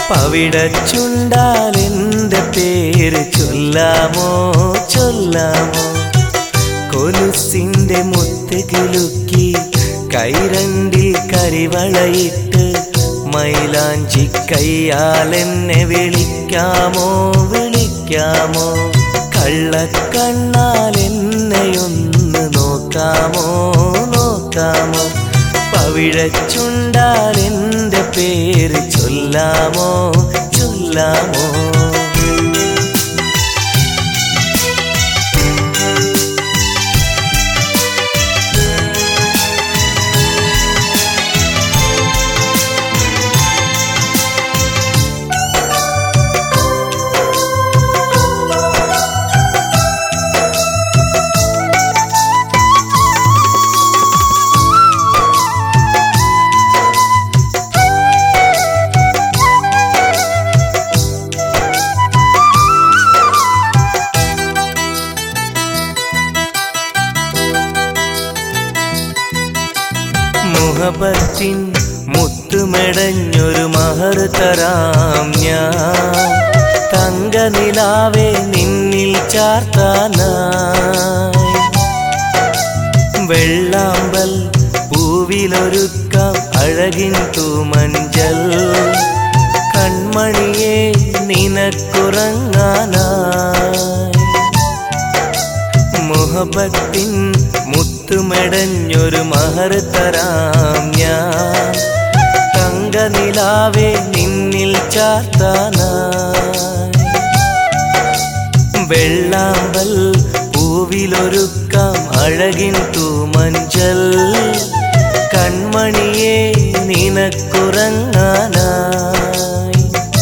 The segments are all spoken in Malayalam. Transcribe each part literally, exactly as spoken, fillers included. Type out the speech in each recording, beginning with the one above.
പവിഴച്ചുണ്ടാൽ എൻ്റെ പേര് ചൊല്ലാമോ ചൊല്ലാമോ കൊലുസിൻ്റെ മുത്ത് കിലുക്കി കൈരണ്ടിൽ കരിവളയിട്ട് മൈലാഞ്ചി കയ്യാൽ എന്നെ വിളിക്കാമോ വിളിക്കാമോ കള്ളക്കണ്ണാൽ എന്നെയൊന്ന് നോക്കാമോ നോക്കാമോ പവിഴച്ചുണ്ടാൽ എൻ്റെ പേര് ചൊല്ലാമോ ചൊല്ലാമോ മുഹബത്തിൻ മുത്തുമെടഞ്ഞൊരു മഹർ തരാം ഞാൻ തങ്കനിലാവേ നിന്നിൽ ചാർത്താനായി വെള്ളാമ്പൽ പൂവിലൊരുക്കാം അഴകിൻ തൂമഞ്ചൽ കൺമണിയെ നിനക്കുറങ്ങാനായി മുഹബത്തിൻ മുത്തുമെടഞ്ഞൊരു മഹർ തരാം ഞാൻ തങ്കനിലാവേ നിന്നിൽ ചാർത്താനായി വെള്ളാമ്പൽ പൂവിലൊരുക്കാം അഴകിൻ തൂമഞ്ചൽ കൺമണിയെ നിനക്കുറങ്ങാനായി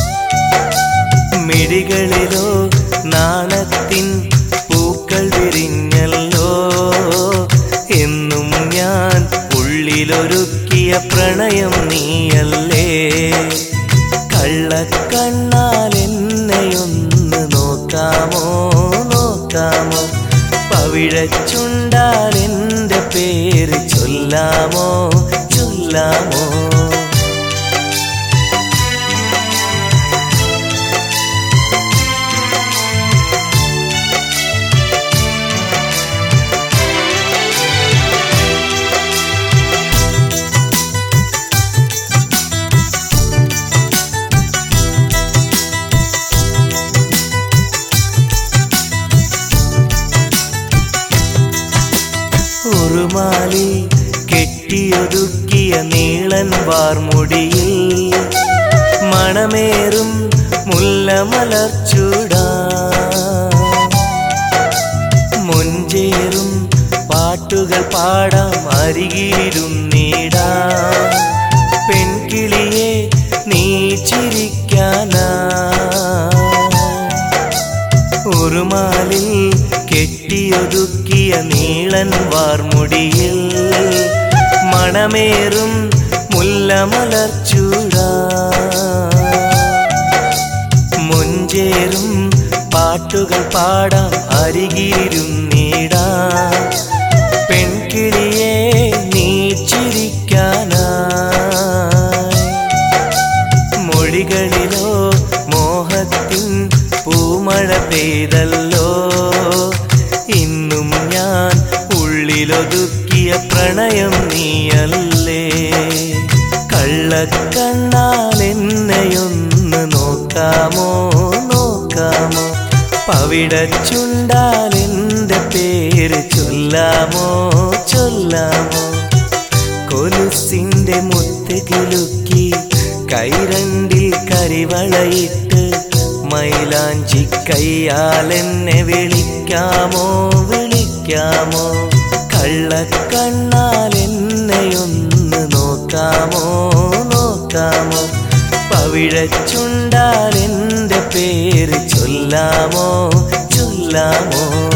മിഴികളിലോ നാണത്തിൻ പൂക്കൾ വിരിഞ്ഞല്ലോ എന്നും ഞാൻ ഉള്ളിലൊരുക്കിയ പ്രണയം നീയല്ലേ കള്ളക്കണ്ണാൽ എന്നെയൊന്ന് നോക്കാമോ നോക്കാമോ പവിഴച്ചുണ്ടാൽ എൻ്റെ പേര് ചൊല്ലാമോ ചൊല്ലാമോ ഉറുമാലി കെട്ടിയൊരുക്കിയ നീളൻ വാർമുടിയിൽ മണമേറും മുല്ലമലർച്ചൂടാ മുഞ്ചേറും പാട്ടുകൾ പാടാം അരികിലിരുന്നീടാ പെൺകിളിയെ നീ ചിരിക്കാനാ ഉറുമാലിൽ കെട്ടിയൊരുക്കിയ നീളൻ വാർമുടിയിൽ മണമേറും മുല്ലമലർച്ചൂടാ മുഞ്ചേറും പാട്ടുകൾ പാടാം അരികിലിരുന്നീടാ പെൺകിളിയെ നീ ചിരിക്കാനായി മൊഴികളിലോ മോഹത്തിൻ പൂമഴ പെയ്തല്ലോ ഇന്നും ഞാൻ ഉള്ളിലൊതുക്കിയ പ്രണയം നീയല്ലേ കള്ളക്കണ്ണാൽ എന്നെയൊന്ന് നോക്കാമോ നോക്കാമോ പവിഴച്ചുണ്ടാൽ എൻ്റെ പേര് ചൊല്ലാമോ ചൊല്ലാമോ കൊലുസിൻ്റെ മുത്ത് കിലുക്കി കൈരണ്ടിൽ കരിവളയിട്ട് മൈലാഞ്ചി കയ്യാൽ എന്നെ വിളിക്കാമോ വിളിക്കാമോ കള്ളക്കണ്ണാൽ എന്നെയൊന്ന് നോക്കാമോ നോക്കാമോ പവിഴച്ചുണ്ടാൽ എൻ്റെ പേര് ചൊല്ലാമോ ചൊല്ലാമോ